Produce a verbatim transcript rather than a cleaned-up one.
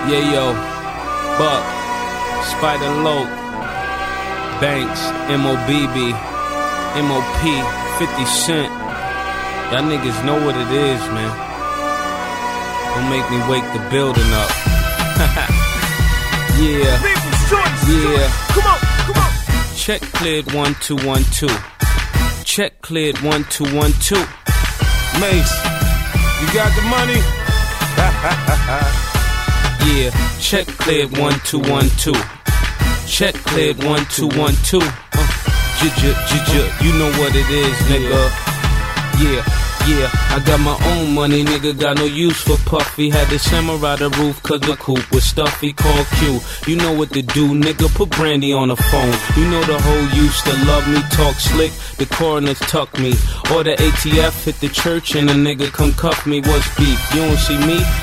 Yeah, yo, Buck, Spider Loc, Banks, M O B B, M O P, fifty Cent. Y'all niggas know what it is, man. Don't make me wake the building up. Yeah, yeah. Come on, come on. Check cleared one two one two. Check cleared one two one two. Mace, you got the money? Yeah, check cleared one two one two. Check cleared one two one two. J j j j, you know what it is, nigga. Yeah, yeah, I got my own money, nigga, got no use for Puffy. Had to samurai the roof cause the coupe was stuffy, called Q. You know what to do, nigga, put Brandy on the phone. You know the hoe used to love me, talk slick, the coroners tuck me. Or the A T F hit the church and a nigga come cuff me, what's beef? You don't see me?